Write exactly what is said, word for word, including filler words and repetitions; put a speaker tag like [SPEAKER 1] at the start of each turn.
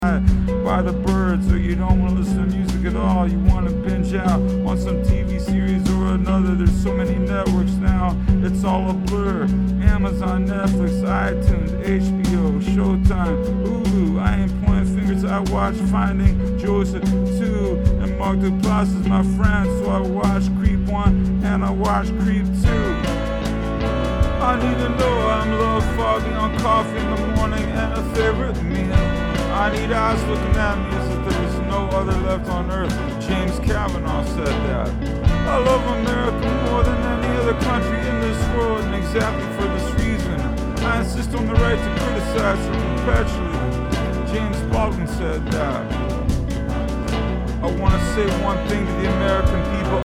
[SPEAKER 1] by the birds, or you don't want to listen to music at all, you want to binge out on some T V series or another. There's so many networks now, it's all a blur. Amazon, Netflix, iTunes, H B O, Showtime, Hulu. I ain't pointing fingers, I watch Finding Joseph too, and Mark Duplass is my friend, so I watch Creep one and I watch Creep two. I need to know I'm a little foggy on coffee in the morning and a favorite meal. I need eyes looking at me as if there was no other left on earth. James Kavanaugh said that. I love America more than any other country in this world, and exactly for this reason, I insist on the right to criticize her perpetually. James Baldwin said that. I want to say one thing to the American people.